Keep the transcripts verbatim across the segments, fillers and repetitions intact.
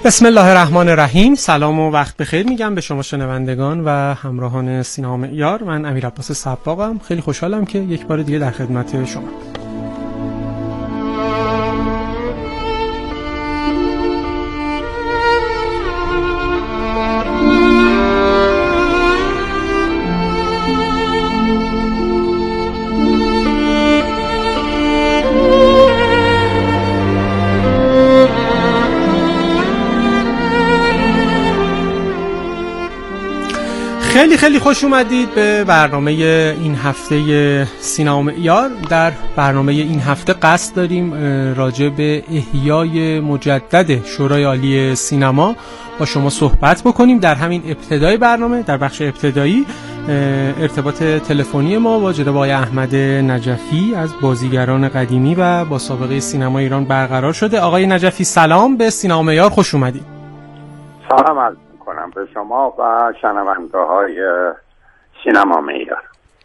بسم الله الرحمن الرحیم. سلام و وقت بخیر میگم به شما شنوندگان و همراهان سینما معیار. من امیر عباس صباغم. خیلی خوشحالم که یک بار دیگه در خدمت شما. خیلی خیلی خوش اومدید به برنامه این هفته سینما معیار. در برنامه این هفته قصد داریم راجع به احیای مجدد شورای عالی سینما با شما صحبت بکنیم. در همین ابتدای برنامه، در بخش ابتدایی، ارتباط تلفنی ما با جناب آقای احمد نجفی از بازیگران قدیمی و با سابقه سینما ایران برقرار شده. آقای نجفی سلام، به سینما معیار خوش اومدید. سلام عرض کنم به شما و شنونده های سینما معیار.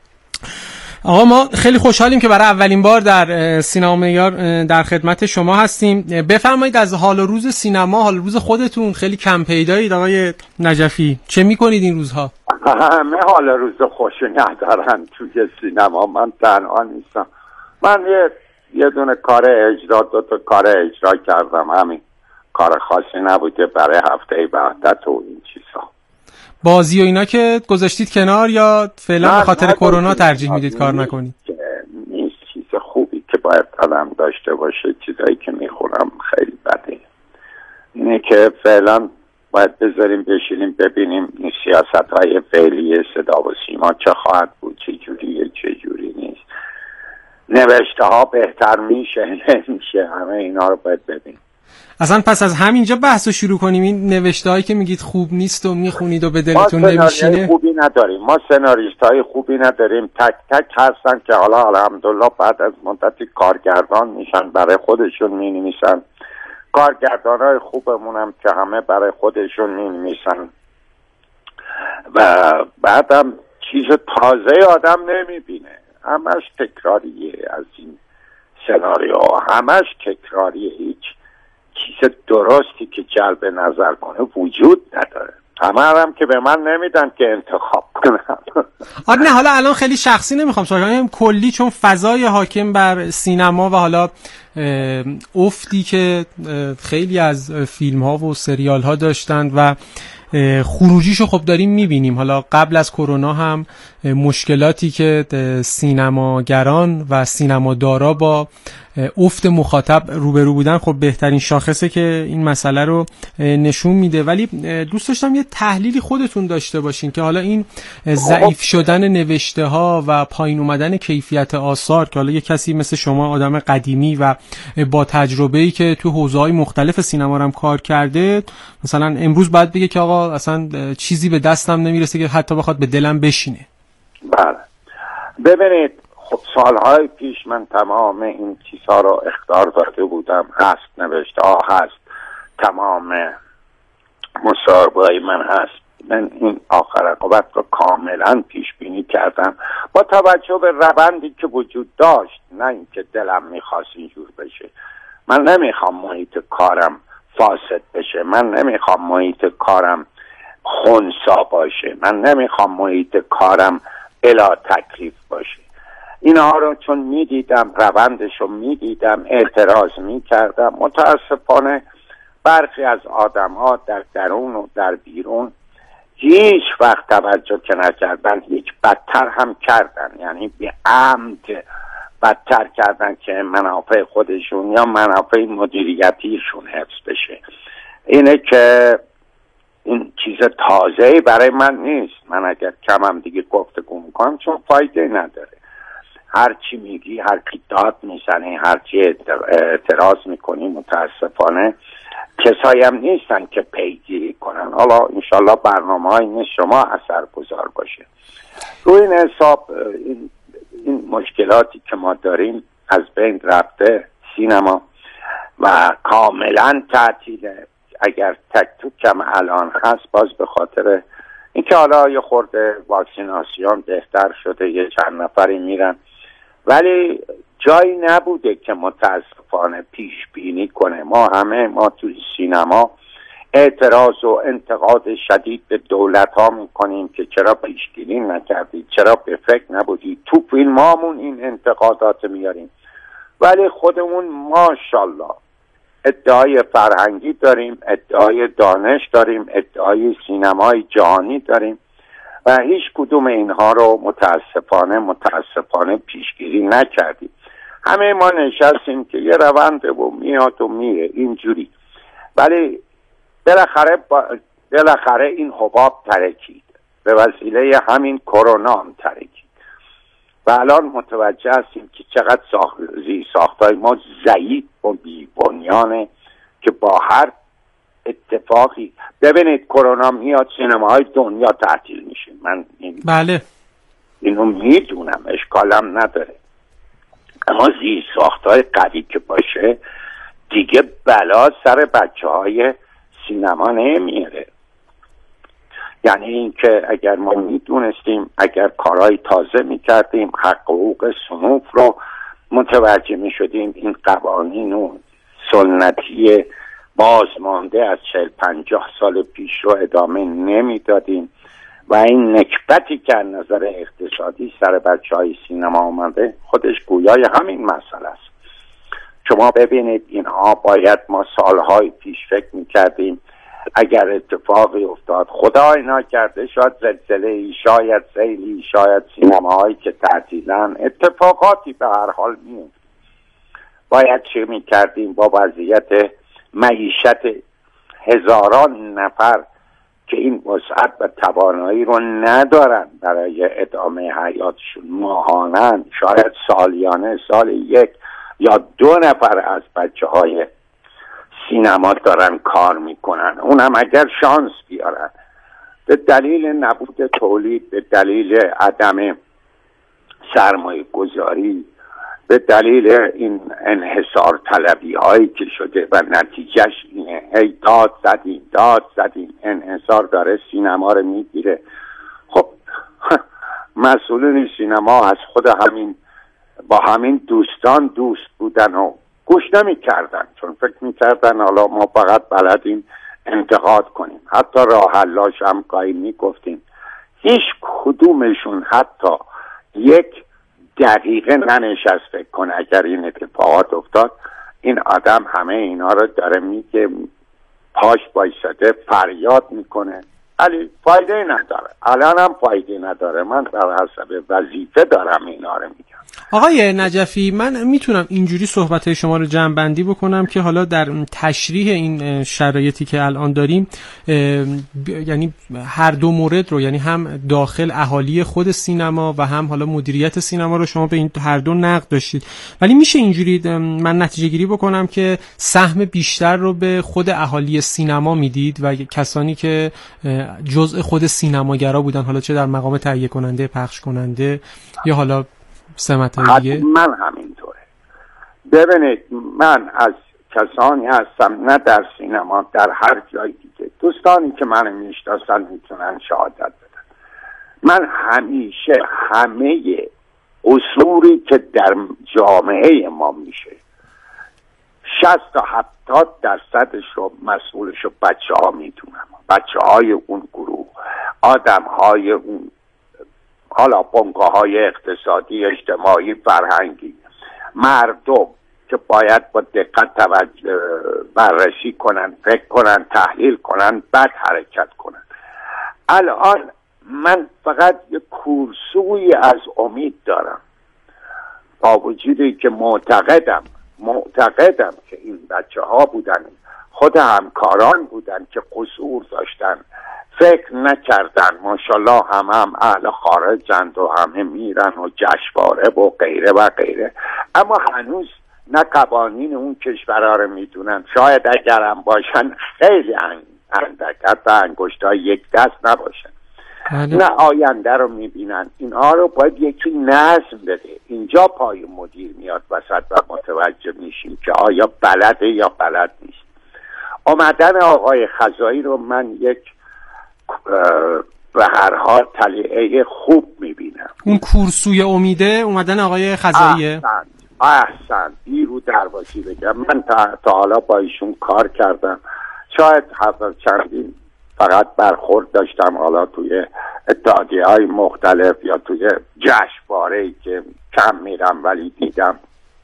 آقا ما خیلی خوشحالیم که برای اولین بار در سینما معیار در خدمت شما هستیم. بفرمایید از حال و روز سینما، حال و روز خودتون. خیلی کم پیدایید آقای نجفی، چه میکنید این روزها؟ همه حال روز خوشی ندارن توی سینما، من تنها نیستم. من یه یه دونه کار اجرا دو تا کار اجرا کردم، همین کار خاصی نبوده برای هفته وحدت و این چیزا. بازی و اینا که گذاشتید کنار یا فعلا به خاطر کرونا ترجیح میدید کار نکنید؟ نیست چیز خوبی که باید آدم داشته باشه. چیزایی که میخورم خیلی بده. اینه که فعلا باید بذاریم بشینیم ببینیم این سیاست های فعلی صدا و سیما چه خواهد بود، چه جوریه چه جوری نیست، نوشته ها بهتر میشه نمیشه، همه اینا رو باید ببینیم. اصلا پس از همینجا بحث رو شروع کنیم. این نوشته هایی که میگید خوب نیست و میخونید و به دلتون نمیشینه. ما خوبی نداریم، ما سناریست های خوبی نداریم، تک تک هستن که حالا الحمدلله بعد از مدتی کارگردان میشن، برای خودشون مینویسن. کارگردان های خوبمون هم که همه برای خودشون مینویسن و بعدم چیز تازه آدم نمیبینه، همش تکراریه. از این سناریو همش تکراریه، هیچ چیز درستی که جلب نظر کنه وجود نداره. همه هم که به من نمیدن که انتخاب کنم. آره نه، حالا الان خیلی شخصی نمیخوام سوال کنم، کلی چون فضای حاکم بر سینما و حالا افتی که خیلی از فیلم ها و سریال ها داشتند و خروجیشو خب داریم میبینیم. حالا قبل از کرونا هم مشکلاتی که سینماگران و سینمادارا با افت مخاطب روبرو بودن خب بهترین شاخصه که این مسئله رو نشون میده. ولی دوست داشتم یه تحلیلی خودتون داشته باشین که حالا این ضعیف شدن نوشته ها و پایین اومدن کیفیت آثار که حالا یه کسی مثل شما آدم قدیمی و با تجربه‌ای که تو حوزه‌های مختلف سینما هم کار کرده، مثلا امروز باید بگه که آقا اصلا چیزی به دستم نمیرسه که حتی بخواد به دلم بشینه. بله ببینید، خب سالهای پیش من تمام این چیزها رو اخطار داده بودم، هست نوشته ها هست، تمام مصاحبه‌های من هست. من این آخر عاقبت رو کاملا پیش بینی کردم با توجه به روندی که وجود داشت، نه اینکه دلم میخواست اینجور بشه. من نمیخوام محیط کارم فاسد بشه، من نمیخوام محیط کارم خنثی باشه، من نمیخوام محیط کارم بلا تکلیف باشه. اینها رو چون میدیدم، روندش رو میدیدم، اعتراض میکردم. متاسفانه برخی از آدم ها در درون و در بیرون هیچ وقت توجه که نکردن، یک بدتر هم کردن، یعنی به عمد بدتر کردن که منافع خودشون یا منافع مدیریتیشون حفظ بشه. اینه که این چیز تازه‌ای برای من نیست. من اگر کمم دیگه گفتگو میکنم چون فایده نداره. هر چی میگی، هر کی داد میزنی، هر چی اعتراض میکنی، متاسفانه کسایی هم نیستن که پیگیری کنن. حالا انشالله برنامه های شما اثر گذار باشه. روی این حساب این, این مشکلاتی که ما داریم از بین رفته سینما و کاملا تعطیله. اگر تک تو کم الان هست باز به خاطر اینکه حالا یه خورده واکسیناسیون بهتر شده، یه چند نفری میرن، ولی جایی نبوده که متاسفانه پیش بینی کنه. ما همه ما توی سینما اعتراض و انتقاد شدید به دولت ها میکنیم که چرا پیشگیری نکردید، چرا به فکر نبودید. تو فیلم هامون این انتقادات میاریم، ولی خودمون ماشاءالله ادعای فرهنگی داریم، ادعای دانش داریم، ادعای سینمای جهانی داریم و هیچ کدوم اینها رو متاسفانه متاسفانه پیشگیری نکردیم. همه ما نشستیم که یه رونده و میاد و میره اینجوری، ولی بالاخره بالاخره این حباب ترکید، به وسیله همین کرونا هم ترکید و الان متوجه هستیم که چقدر ساخت زی ساختای ما ضعیف و بی بنیانه که با هر اتفاقی، ببینید کرونا میاد سینماهای دنیا تعطیل میشه، من این بله اینو میدونم، اشکالم نداره، اما زی ساختای قوی که باشه دیگه بلا سر بچه های سینما نمیاره. یعنی این که اگر ما میدونستیم، اگر کارهای تازه میکردیم، حق حقوق صنوف رو متوجه میشدیم، این قوانین و سنتی بازمانده از چهل پنجاه سال پیش رو ادامه نمیدادیم و این نکبتی که از نظر اقتصادی سر بچه های سینما آمده خودش گویای همین مسئله است. شما ببینید اینها باید ما سالهای پیش فکر میکردیم اگر اتفاقی افتاد، خدا اینا کرده، شاید زلزله‌ای، شاید سیلی، شاید سینماهایی که تعطیلن، اتفاقاتی به هر حال میفته، باید چه میکردیم با وضعیت معیشت هزاران نفر که این وسعت و توانایی رو ندارن برای ادامه حیاتشون، ماهانن، شاید سالیانه، سال یک یا دو نفر از بچه های سینما دارن کار میکنن، اونم اگر شانس بیارن، به دلیل نبود تولید، به دلیل عدم سرمایه گذاری، به دلیل این انحصار طلبی هایی که شده و نتیجهش اینه هی داد زدیم داد زدیم انحصار داره سینما رو میگیره. خب مسئولین سینما از خود همین با همین دوستان دوست بودن و گوش نمی کردن، چون فکر می کردن حالا ما فقط بلدیم انتقاد کنیم، حتی راه حلاش هم گاهی می گفتیم، هیچ کدومشون حتی یک دقیقه ننشست فکر کنه اگر این اتفاقات افتاد این آدم همه اینا رو داره میگه، پاش بایستده فریاد میکنه، ولی فایده نداره، الان هم فایده نداره، من در حسب وظیفه دارم اینا رو میگم. آقای نجفی، من میتونم اینجوری صحبت‌های شما رو جمع بندی بکنم که حالا در تشریح این شرایطی که الان داریم، یعنی هر دو مورد رو، یعنی هم داخل اهالی خود سینما و هم حالا مدیریت سینما رو شما به این هر دو نقد داشتید، ولی میشه اینجوری من نتیجه گیری بکنم که سهم بیشتر رو به خود اهالی سینما میدید و کسانی که جزء خود سینماگرا بودن، حالا چه در مقام تهیه کننده، پخش کننده یا حالا سمت دیگه؟ من همینطوره. ببینید من از کسانی هستم، نه در سینما، در هر جای دیگه، دوستانی که من میشناسن میتونن شهادت بدن، من همیشه همه اصولی که در جامعه ما میشه شصت تا هفتاد درصدش رو مسئولش رو بچه ها میدونم، بچه های اون گروه، آدم های اون حالا بنگاه های اقتصادی، اجتماعی، فرهنگی، مردم که باید با دقت توجه بررسی کنن، فکر کنن، تحلیل کنن، بعد حرکت کنن. الان من فقط یک کورسوی از امید دارم، با وجودی که معتقدم معتقدم که این بچه ها بودن، خود همکاران بودن که قصور داشتن، فکر نکردن، ماشاءالله هم هم اهل خارجند و همه میرن و جشنواره و غیره و غیره، اما هنوز نه قوانین اون کشورها رو میدونن، شاید اگرم باشن خیلی اندک، حتی انگشتای یک دست نباشن، نه آینده رو میبینن. اینها رو باید یکی نظم بده، اینجا پای مدیر میاد وسط و متوجه میشیم که آیا بلده یا بلد نیست. آمدن آقای خزایی رو من یک به هر حال طلیعه خوب میبینم. اون کورسوی امیده اومدن آقای خزاییه. احسن احسن بیرو درواسی بگم، من تا, تا حالا با ایشون کار کردم، شاید هفته چندین فقط برخورد داشتم، حالا توی اتحادیه‌های مختلف یا توی جشنواره‌ای که کم میرم ولی دیدم.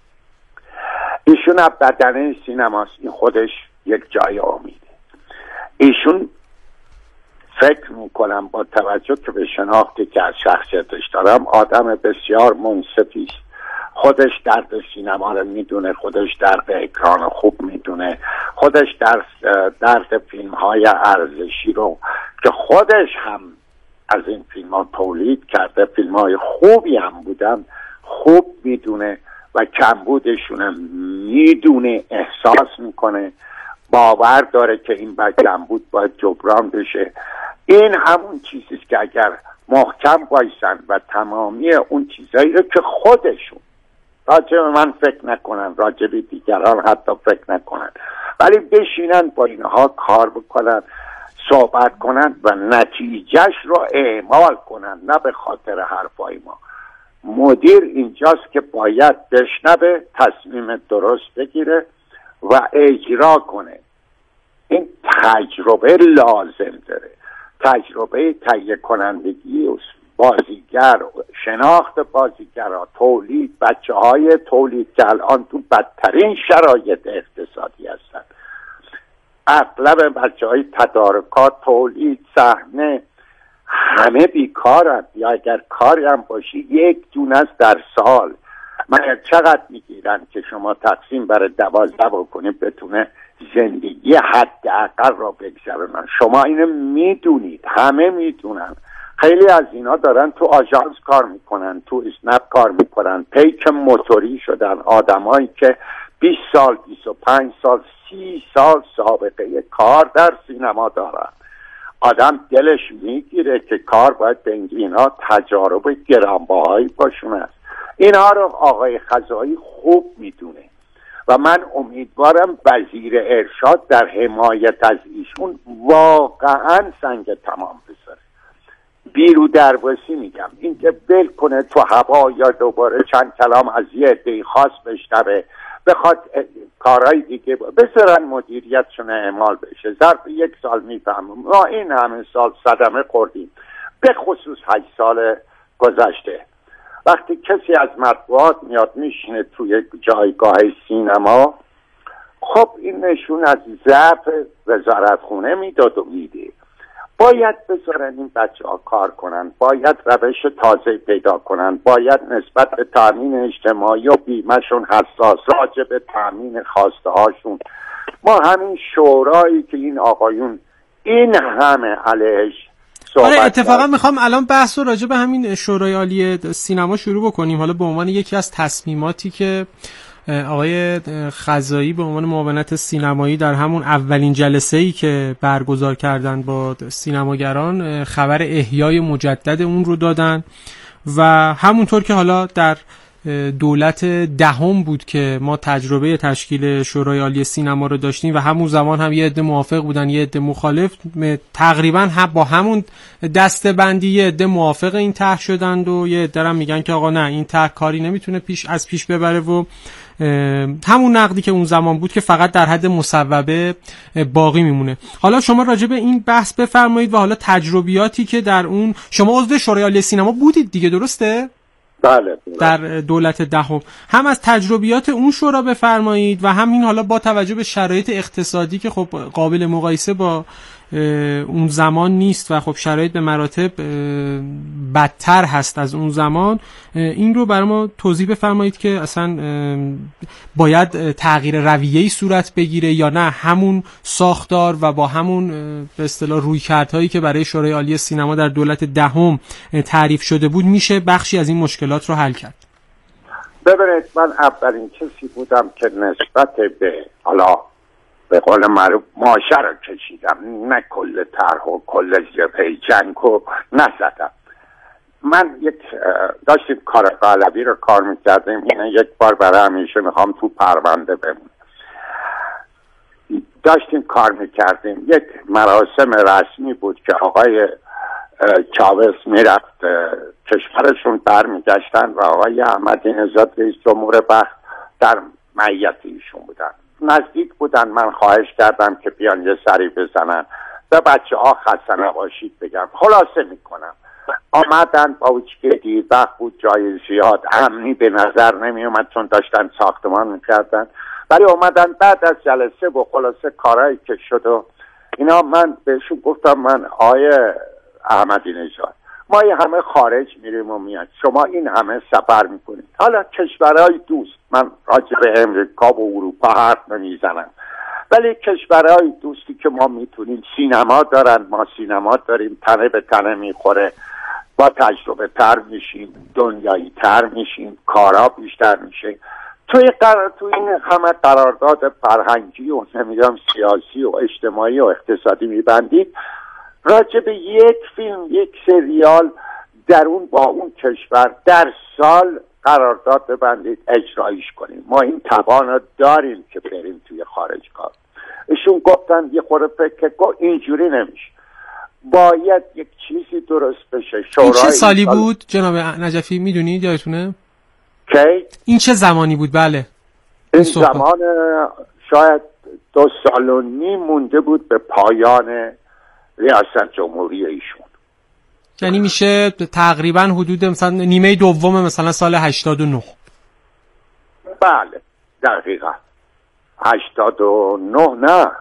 ایشون از بدنه سینماست، این خودش یک جای امیده. ایشون فکر میکنم با توجه که به شناختی که از شخصیتش دارم آدم بسیار منصفی است. خودش درد سینما رو میدونه، خودش درد اکران خوب میدونه، خودش درد درد فیلم های ارزشی رو که خودش هم از این فیلم ها تولید کرده، فیلم های خوبی هم بودن، خوب میدونه و کمبودشون هم میدونه، احساس میکنه، باور داره که این با کمبود باید جبران بشه. این همون چیزیست که اگر محکم بایستن و تمامی اون چیزایی رو که خودشون راجع به من فکر نکنن، راجع به دیگران حتی فکر نکنن، ولی بشینن با اینها کار بکنن، صحبت کنن و نتیجهش رو اعمال کنن، نه به خاطر حرفای ما. مدیر اینجاست که باید بشنوه، تصمیم درست بگیره و اجرا کنه. این تجربه لازم داره، تجربه تهیه کنندگی بازیگر، شناخت بازیگرها، تولید، بچه های تولید که الان تو بدترین شرایط اقتصادی هستن. اغلب بچه های تدارکات، تولید، صحنه همه بیکارن، یا اگر کاری هم باشی یک دونه است در سال. من چقدر میگیرن که شما تقسیم بر دوازده بکنید بتونه زندگی حداقل را بگذرونن. شما اینو میدونید، همه میدونن. خیلی از اینا دارن تو آژانس کار میکنن، تو اسنپ کار میکنن، پیک موتوری شدن، آدمایی که بیست سال، بیست و پنج سال، سی سال سابقه کار در سینما دارن. آدم دلش میگیره که کار باید به اینا تجارب گرانبهایی باشون است. اینها رو آقای خزایی خوب میدونه و من امیدوارم وزیر ارشاد در حمایت از ایشون واقعا سنگ تمام بذاره. بیرو درواسی میگم، این که بل کنه تو هوا یا دوباره چند کلام از یه عده‌ای خاص بشنوه، بخواد کارهای دیگه بذارن مدیریتشون اعمال بشه. ظرف یک سال میفهمم ما این همه سال صدمه خوردیم، به خصوص هشت سال گذشته. وقتی کسی از مطبوعات میاد میشینه توی جایگاه سینما، خب این نشون از ضعف وزارتخونه میداد و میده. باید بذارن این بچه ها کار کنن، باید روش تازه پیدا کنن، باید نسبت به تامین اجتماعی و بیمهشون حساس، راجع به تامین خواسته هاشون. ما همین شورایی که این آقایون این همه علیهش آره اتفاقا میخوام الان بحث رو راجع به همین شورای عالی سینما شروع بکنیم، حالا به عنوان یکی از تصمیماتی که آقای خزایی به عنوان معاونت سینمایی در همون اولین جلسه‌ای که برگزار کردن با سینماگران خبر احیای مجدد اون رو دادن و همونطور که حالا در دولت دهم بود که ما تجربه تشکیل شورای عالی سینما رو داشتیم و همون زمان هم یه عده موافق بودن یه عده مخالف، تقریبا هم با همون دسته‌بندی یه عده موافق این طرح شدند و یه عده هم میگن که آقا نه این طرح کاری نمیتونه پیش از پیش ببره و همون نقدی که اون زمان بود که فقط در حد مصوبه باقی میمونه. حالا شما راجع به این بحث بفرمایید و حالا تجربیاتی که در اون، شما عضو شورای عالی سینما بودید دیگه درسته؟ بله. در دولت دهم، هم از تجربیات اون شورا بفرمایید و همین حالا با توجه به شرایط اقتصادی که خب قابل مقایسه با اون زمان نیست و خب شرایط به مراتب بدتر هست از اون زمان، این رو برای ما توضیح بفرمایید که اصلا باید تغییر رویه‌ای صورت بگیره یا نه همون ساختار و با همون به اصطلاح رویکردهایی که برای شورای عالی سینما در دولت دهم تعریف شده بود میشه بخشی از این مشکلات رو حل کرد. ببینید من اولین کسی بودم که نسبت به حالا به قول معروف ماشه رو کشیدم، نه کل طرح و کل جبهه جنگ رو نزدم. من یک داشتیم کار قالبی رو کار میکردیم، اینه یک بار برای همیشه میخوام تو پرونده بمونه. داشتیم کار میکردیم، یک مراسم رسمی بود که آقای چاوز میرفت کشورشون برمیگشتن و آقای احمدی نژاد رئیس جمهور وقت در معیت ایشون بودن. نزدیک بودن، من خواهش کردم که بیان یه سری بزنن به بچه ها خسته نباشید بگم. خلاصه میکنم آمدن با وجود که دیر وقت بود، جای زیاد امنی به نظر نمی اومد چون داشتن ساختمان میکردن، ولی آمدن بعد از جلسه و خلاصه کارهایی که شد و اینا من بهشون گفتم من آیه احمدی نژاد ما یه همه خارج میریم و میاد، شما این همه سفر میکنید، حالا کشورهای دوست، من راجع به امریکا و اروپا حرف نمیزنم، ولی کشورهای دوستی که ما میتونیم، سینما دارن، ما سینما داریم، تنه به تنه میخوره، با تجربه تر میشیم، دنیایی تر میشیم، کارا بیشتر میشه. توی قرار تو این همه قرارداد فرهنگی و نمیدونم سیاسی و اجتماعی و اقتصادی میبندید، راجع به یک فیلم، یک سریال در اون با اون کشور در سال قرارداد ببندید، اجرایش کنیم. ما این توان داریم که بریم توی خارج کار. ایشون گفتن یه خورده فکر کن، اینجوری نمیشه، باید یک چیزی درست بشه. این چه سالی سال... بود جناب نجفی میدونید یادتونه؟ کی؟ این چه زمانی بود؟ بله این زمان شاید دو سال و نیم مونده بود به پایان ریاست جمهوری ایشون، یعنی میشه تقریبا حدود مثلا نیمه دوم مثلا سال هشتاد و نه. بله دقیقا هشتاد و نه نه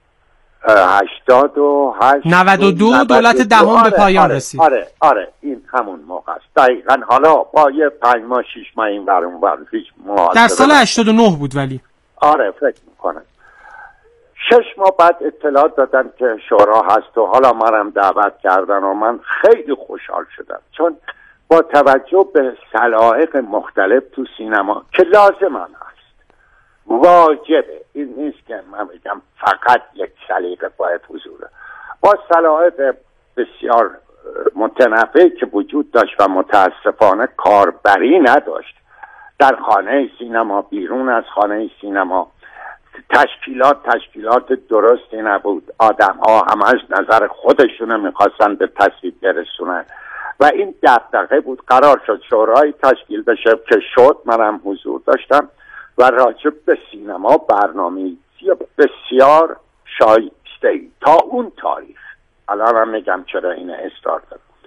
هشتاد و هشت نود و دو دولت دهم آره، به پایان آره، رسید. آره آره این همون موقع است دقیقا. حالا با یه پنج ماه شیش ماه این برون برون هیچ در سال هشتاد و نه بود ولی آره فکر میکنم. شش ماه بعد اطلاع دادن که شورا هست و حالا منم دعوت کردن و من خیلی خوشحال شدم، چون با توجه به سلایق مختلف تو سینما که لازم هم هست، واجبه، این نیست که من بگم فقط یک سلیقه باید حضوره، با سلایق بسیار متنوعی که وجود داشت و متاسفانه کاربری نداشت در خانه سینما، بیرون از خانه سینما، تشکیلات تشکیلات درستی نبود، آدم ها همش نظر خودشونه میخواستن به تصویب برسونن و این دغدغه بود. قرار شد شورای تشکیل بشه که شد، منم حضور داشتم و راجع به سینما برنامه‌ای بسیار شایسته تا اون تاریخ، الان هم میگم چرا این استارت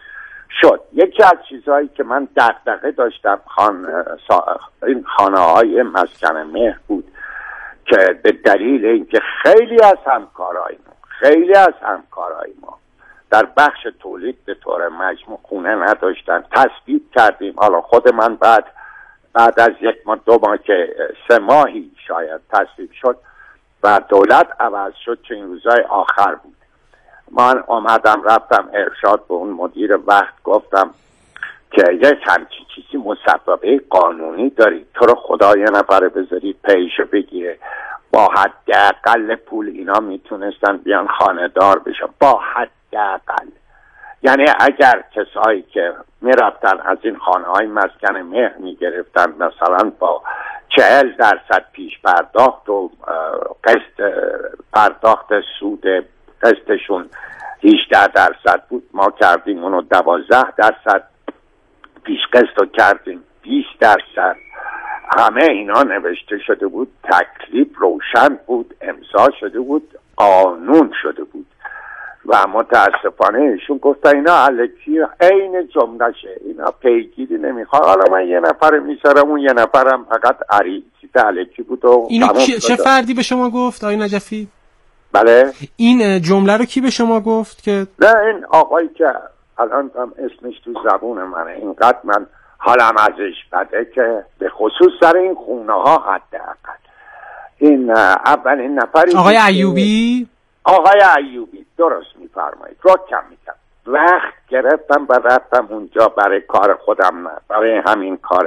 شد. یکی از چیزهایی که من دغدغه داشتم خان این خانه های مسکن مهر بود که به دلیل اینکه خیلی از همکارای ما خیلی از همکارای ما در بخش تولید به طور مجموع خونه نداشتن، تصویب کردیم. حالا خود من بعد بعد از یک ماه دو ماه که سه ماهی شاید تصویب شد و دولت عوض شد، چه این روزای آخر بود، من آمدم رفتم ارشاد به اون مدیر وقت گفتم که یک همچی چیزی مسببه قانونی داری، تو رو خدا یه نفره بذاری پیشو بگیره، با حداقل پول اینا میتونستن بیان خانه دار بشن، با حداقل. یعنی اگر کسایی که میرفتن از این خانه های مسکن مهر میگرفتن مثلا با چهل درصد پیش پرداخت و قسط پرداخت سود قسطشون هجده درصد بود، ما کردیم اونو دوازده درصد، پیش قسط رو کردیم بیست درصد. همه اینا نوشته شده بود، تکلیف روشن بود، امضا شده بود، قانون شده بود و متاسفانه ایشون گفتن اینا الکی عین جملهشه، اینا پیگیری نمیخواد. حالا من یه نفر میذارم، اون یه نفرم فقط عریض الکی بود. و اینو چه فردی به شما گفت آقای نجفی؟ بله این جمله رو کی به شما گفت؟ که نه این آقایی که الان هم اسمش تو زبون منه، اینقدر من حالم ازش بده که به خصوص سر این خونه ها حداقل. این اولین نفری آقای ایوبی آقای ایوبی درست میفرمایید، رو کم میکنم وقت گرفتم و رفتم اونجا برای کار خودم، نه برای همین کار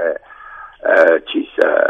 چیز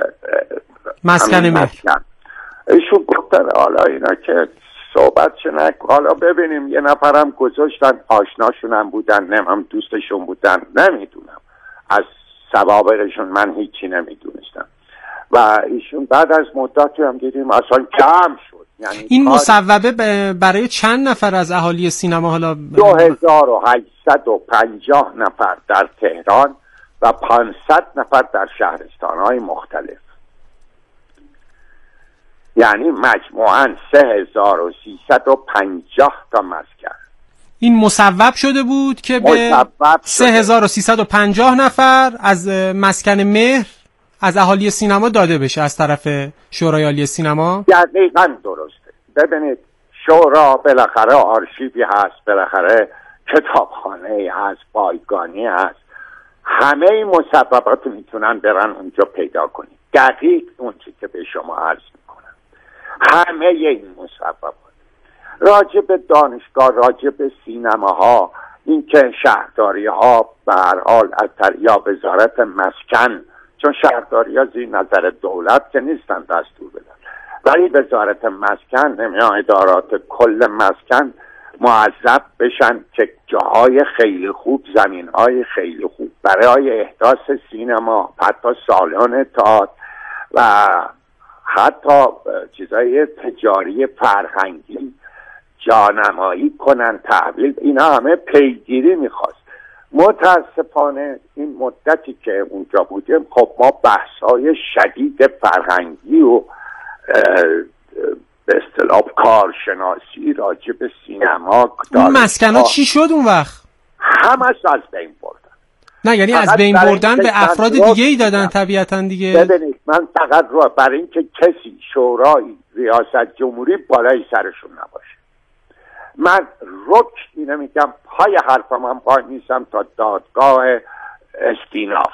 مسکن مهر. ایشون گفتن حالا اینا که صحبت شنک، حالا ببینیم. یه نفرم گذاشتن آشناشونم بودن، نمیم دوستشون بودن، نمیدونم از سوابقشون من هیچی نمیدونستم و ایشون بعد از مدتی هم دیدیم اصلا کم شد. یعنی این مصوبه برای چند نفر از اهالی سینما؟ حالا دو هزار و هشتصد و پنجاه نفر در تهران و پانصد نفر در شهرستان‌های مختلف. یعنی مجموعاً سه هزار و سیصد و پنجاه تا مسکن. این مصوب شده بود که به سه هزار و سیصد و پنجاه نفر از مسکن مهر از اهالی سینما داده بشه از طرف شورای عالی سینما. دقیقاً درسته. ببینید شورا بالاخره آرشیوی هست، بالاخره کتابخانه هست، بایگانی هست، همه این مصوبات میتونن برن اونجا پیدا کنید. دقیق اون چی که به شما عرض میکنم، همه این مصوبات راجع به دانشگاه، راجع به سینماها، این که شهرداری ها به هر حال از یا وزارت مسکن، چون شهرداری ها زیر نظر دولت که نیستن دستور بدن، ولی وزارت مسکن نمیان ادارات کل مسکن معذب بشن که جاهای خیلی خوب، زمینهای خیلی خوب برای احداث سینما، حتی سالن تئاتر و حتی چیزای تجاری فرهنگی جانمایی کنن، تحویل، اینا همه پیگیری میخواست. متاسفانه این مدتی که اونجا بودیم خب ما بحث‌های شدید فرهنگی و به اصطلاح کارشناسی راجع به سینما، اون مسکن ها چی شد اون وقت؟ همش از بین بردن. نه یعنی از بین بردن به افراد دیگه ای دادن طبیعتا دیگه. ببینید من فقط رو برای اینکه کسی شورای ریاست جمهوری بالای سرشون نباشه، من رک اینو میگم، پای حرفم هم پای نیستم تا دادگاه استیناف.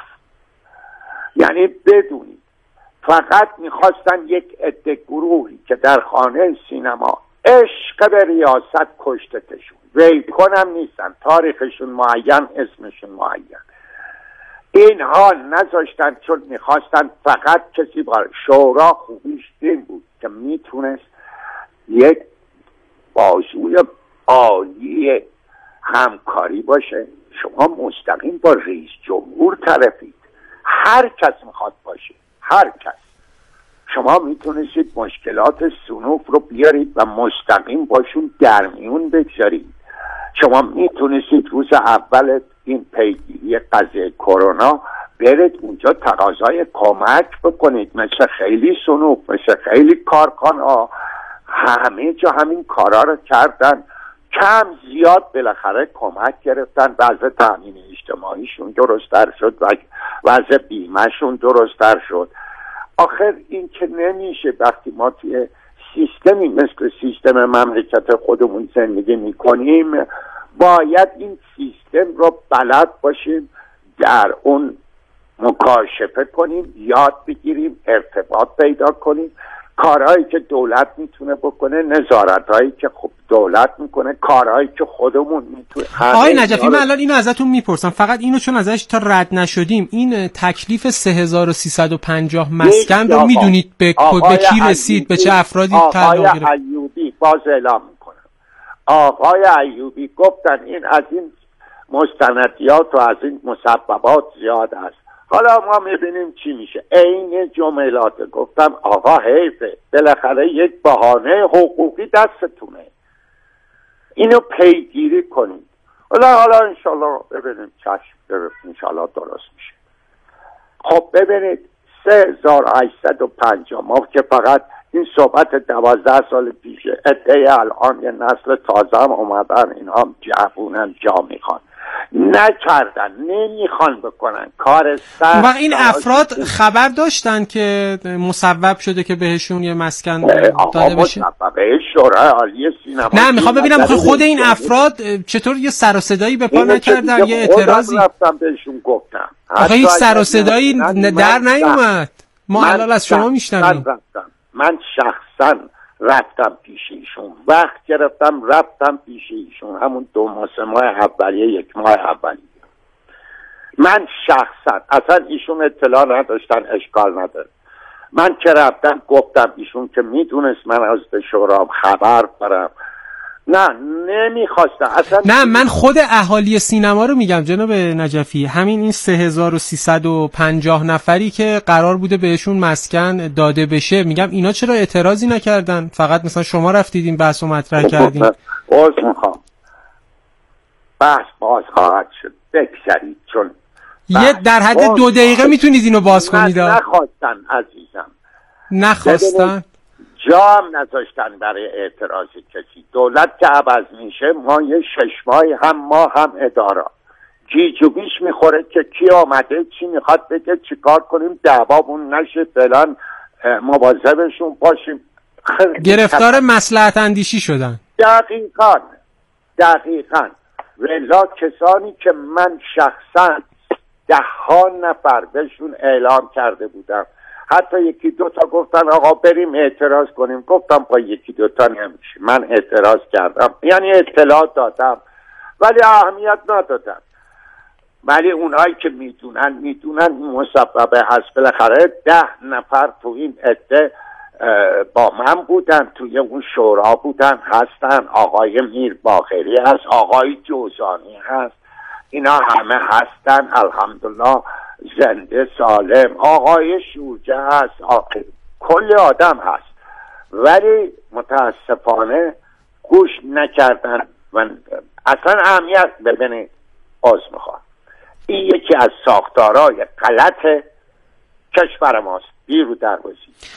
یعنی بدونید فقط میخواستن یک عده گروهی که در خانه سینما عشق به ریاست کشتتشون، ویکن هم نیستن، تاریخشون معین، اسمشون معین، اینها نذاشتن، چون میخواستن فقط کسی با شورا خوبیش این بود که میتونست یک بازوی عالی همکاری باشه. شما مستقیم با رئیس جمهور طرفید، هر کس میخواد باشه، هر کس. شما میتونستید مشکلات صنوف رو بیارید و مستقیم باشون در میون بگذارید. شما میتونستید روز اول این پیگیری قضیه کرونا برید اونجا تقاضای کمک بکنید، مثل خیلی صنوف، مثل خیلی کارخانه‌ها، همه جا همین کارا رو کردن. کم زیاد بالاخره کمک گرفتن، وضع تامین اجتماعیشون درست‌تر شد و وضع بیمه‌شون درست‌تر شد. آخر این که نمیشه وقتی ما توی سیستمی مثل سیستم مملکت خودمون زندگی میکنیم، باید این سیستم رو بلد باشیم در اون مکاشفه کنیم، یاد بگیریم، ارتباط پیدا کنیم. کارهایی که دولت میتونه بکنه، نظارتهایی که خب دولت میکنه، کارهایی که خودمون میتونه. آقای نجفی من الان اینو ازتون میپرسم، فقط اینو چون ازش تا رد نشدیم، این تکلیف سه هزار و سیصد و پنجاه مسکن رو میدونید به به کی رسید، به چه افرادی تعلق گرفت؟ آقای ایوبی باز اعلام میکنم، آقای ایوبی گفتن این از این مستندیات و از این مسببات زیاد است، حالا ما میبینیم چی میشه. این جملات گفتم آقا حیفه، بالاخره یک بهانه حقوقی دستتونه، اینو پیگیری کنید. حالا حالا انشالله ببینیم، چشم ببینیم انشالله درست میشه. خب ببینید سه هزار و هشتصد و پنجاه ما که فقط این صحبت دوازده سال پیشه، عده الان یه نسل تازه هم اومدن، اینها جوونن، جا میخوان، نکردن، نمیخوان بکنن کار سخت. و این افراد خبر داشتن که مصوب شده که بهشون یه مسکن داده بشه؟ به شورای عالی سینما. نه میخوام ببینم خود این افراد چطور یه سر و صدایی به پا نکردن، یه اعتراضی؟ رفتم بهشون گفتم، آخه هیچ سر و صدایی در نیومد. ما الان از شما میشنویم. من شخصا رفتم پیش ایشون، وقت گرفتم رفتم پیش ایشون، همون دو ماه سه ماه اولیه، یک ماه اولیه. من شخصا، اصلا ایشون اطلاع نداشتن، اشکال نداره، من که رفتم گفتم ایشون که میدونست من از به شورام خبر برم، نه نمیخواستم اصلا. نه من خود اهالی سینما رو میگم جناب نجفی، همین این سه هزار و سیصد و پنجاه نفری که قرار بوده بهشون مسکن داده بشه، میگم اینا چرا اعتراضی نکردن؟ فقط مثلا شما رفتید این بحث رو مطرح کردین. باز میخوام بحث باز خواهد شد، بگذارید، چون یه در حد دو دقیقه میتونید اینو باز کنید. نخواستن عزیزم، نخواستن. جا هم نذاشتن برای اعتراض کسی. دولت که عوض میشه ما یه شش ماهی هم ما هم اداره گیج و بیش میخوره که کی آمده چی میخواد بگه چی کار کنیم دعوامون نشه فلان مواظبشون باشیم. گرفتار مصلحت اندیشی شدن. دقیقاً دقیقاً ولی کسانی که من شخصا ده ها نفر بهشون اعلام کرده بودم، حتی یکی دوتا گفتن آقا بریم اعتراض کنیم، گفتم با یکی دوتا نمیشه، من اعتراض کردم، یعنی اطلاع دادم ولی اهمیت ندادم. ولی اونهایی که میدونن میدونن مسببه هست. بالاخره ده نفر تو این عده با من بودن، توی اون شورا بودن، هستن. آقای میر باقری هست، آقای جوزانی هست، اینا همه هستن الحمدلله زنده سالم. آقای شورجه هست، آقای کل آدم هست، ولی متاسفانه گوش نکردن و اصلا اهمیت. ببینید باز میخوام، این یکی از ساختارهای غلط کشور ماست. بیرو دروازی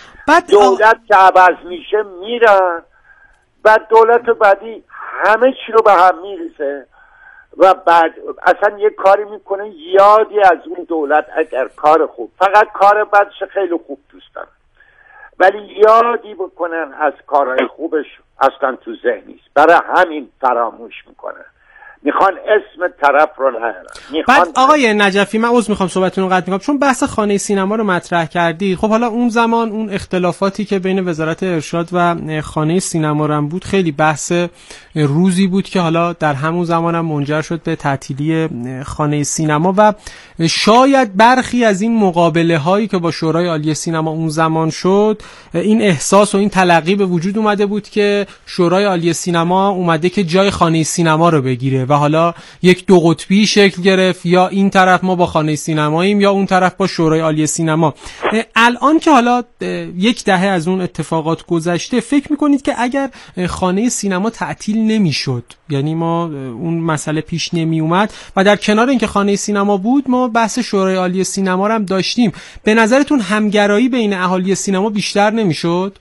دولت که عوض میشه میرن، بعد دولت بعدی همه چی رو به هم میریزه و بعد اصلا یه کاری میکنه یادی از اون دولت، اگر کار خوب، فقط کار بدش خیلی خوب دوست دارن، ولی یادی بکنن از کارهای خوبش اصلا تو ذهن نیست، برای همین فراموش میکنن، میخوان اسم طرف رو نهارن. بعد آقای نجفی من عذر میخوام صحبتتون رو قطع میکنم، چون بحث خانه سینما رو مطرح کردی، خب حالا اون زمان اون اختلافاتی که بین وزارت ارشاد و خانه سینما رو بود خیلی بحث روزی بود که حالا در همون زمان هم منجر شد به تعطیلی خانه سینما و شاید برخی از این مقابله هایی که با شورای عالی سینما اون زمان شد، این احساس و این تلقی به وجود اومده بود که شورای عالی سینما اومده که جای خانه سینما رو بگیره و حالا یک دو قطبی شکل گرفت، یا این طرف ما با خانه سینماییم یا اون طرف با شورای عالی سینما. الان که حالا یک دهه از اون اتفاقات گذشته، فکر میکنید که اگر خانه سینما تعطیل نمیشد، یعنی ما اون مسئله پیش نمی اومد و در کنار اینکه خانه سینما بود ما بحث شورای عالی سینما رو هم داشتیم، به نظرتون همگرایی بین اهالی سینما بیشتر نمیشد؟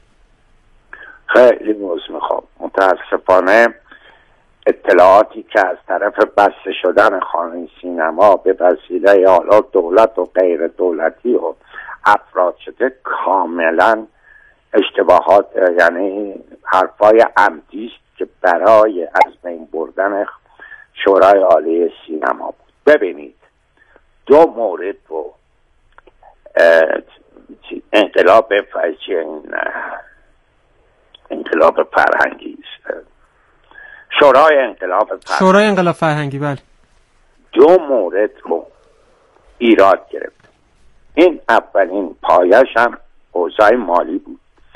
خیلی موضوع میخوام. متاسفانه اطلاعاتی که از طرف بسته شدن خانه سینما به وسیله حالا دولت و غیر دولتی و افراد شده کاملا اشتباهات، یعنی حرفای عمدی است که برای از بین بردن شورای عالی سینما بود. ببینید دو مورد رو انقلاب فجی انقلاب فرهنگی است، شورای انقلاب فرهنگی شورای انقلاب فرهنگی بله، دو مورد رو ایراد گرفت. این اولین پایش هم اوضاع مالی بود.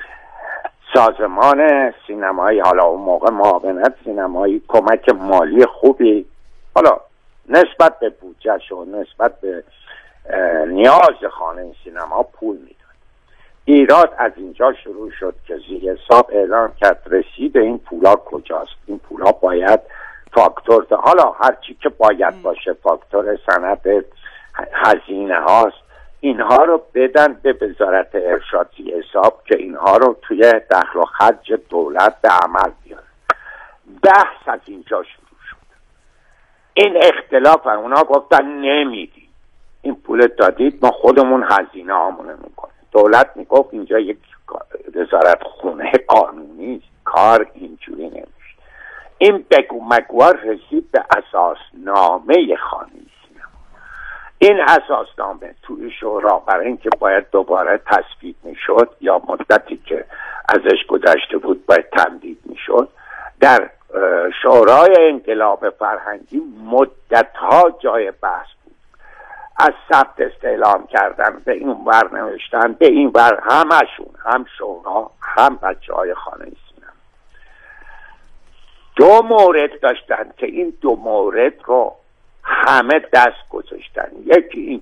سازمان سینمایی، حالا اون موقع معاونت سینمایی، کمک مالی خوبی حالا نسبت به بودجهش و نسبت به نیاز خانه سینما پول میداد. ایراد از اینجا شروع شد که زیر حساب اعلام کرد رسید این پولا کجاست، این پولا باید فاکتور، حالا هر چی که باید باشه، فاکتور سند هزینه هاست، اینها رو بدن به وزارت ارشاد زیر حساب که اینها رو توی دخل و خرج دولت به عمل بیاره. بحث از اینجا شروع شد. این اختلاف هم اونا گفتن نمیدی، این پول دادید ما خودمون هزینه هامونه میکنیم. دولت میگفت اینجا یک وزارت خونه قانونی، کار اینجوری نمیشه. این بگو مگوار رسید به اساسنامه خانه سینما. این اساسنامه توی شورا برای اینکه باید دوباره تصویب میشد یا مدتی که ازش گذشته بود باید تمدید میشد، در شورای انقلاب فرهنگی مدتها جای بحث بود. از ثبت استعلام کردن به این ور نوشتن به این ور، همشون، هم شورا هم بچه های خانه سینما دو مورد داشتن که این دو مورد رو همه دست گذاشتن. یکی این